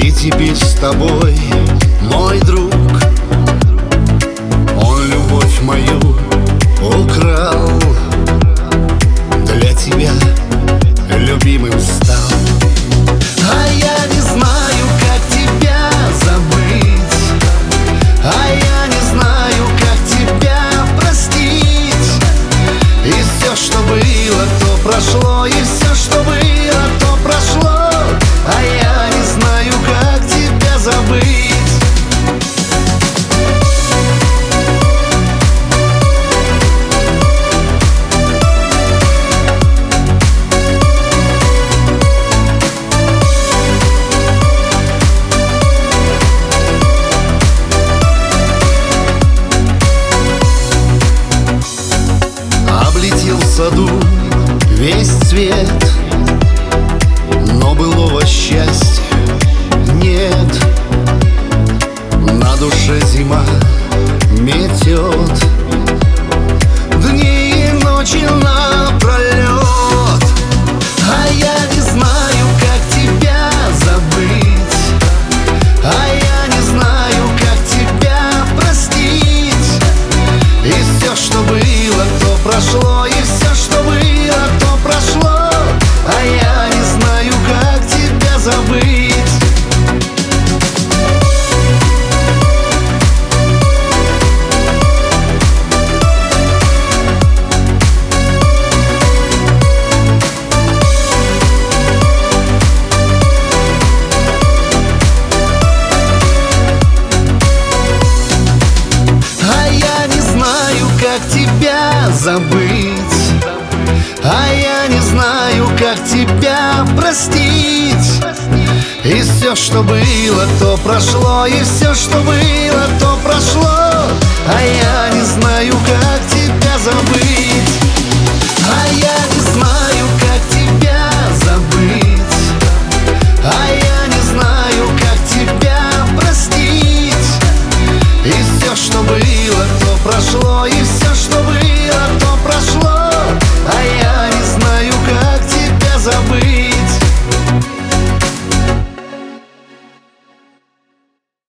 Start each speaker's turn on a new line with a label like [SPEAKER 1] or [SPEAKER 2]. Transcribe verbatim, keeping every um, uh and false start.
[SPEAKER 1] И теперь с тобой, мой друг, он любовь мою украл. Для тебя любимым стал. А я не знаю, как тебя забыть, а я не знаю, как тебя простить. И все, что было, то прошло, и все, что было, то прошло. А я не знаю, как тебя забыть. Облетел в саду весь цвет, но былого счастья нет. На душе зима метет дни и ночи напролет. А я не знаю, как тебя забыть, а я не знаю, как тебя простить. И все, что было, то прошло, и все, что было, то прошло. А я не знаю, как тебя забыть. А я не знаю, как тебя забыть, а я не знаю, как тебя простить. И все, что было, то прошло, и все, что было, то прошло. А я не знаю, как тебя забыть, а я не знаю, как тебя забыть, а я не знаю, как тебя простить. И все, что было, то прошло, и все